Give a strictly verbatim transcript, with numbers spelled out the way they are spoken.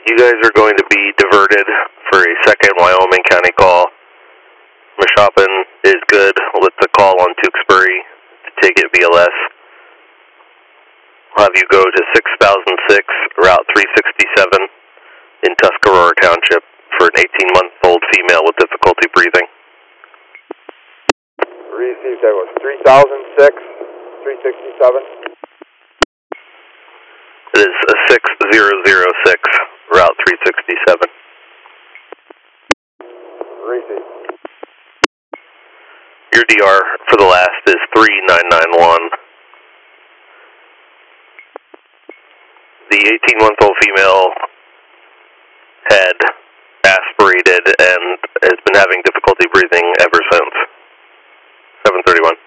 You guys are going to be diverted for a second Wyoming County call. Mashopin is good with the call on Tewksbury to take it B L S. I'll have you go to six thousand six, Route three sixty-seven in Tuscarora Township for an eighteen-month-old female with difficulty breathing. Received, that was three thousand six, three sixty-seven. It is a six thousand six, Route three sixty-seven. Received. Your D R for the last is three nine nine one. The eighteen-month-old female had aspirated and has been having difficulty breathing ever since. seven thirty-one.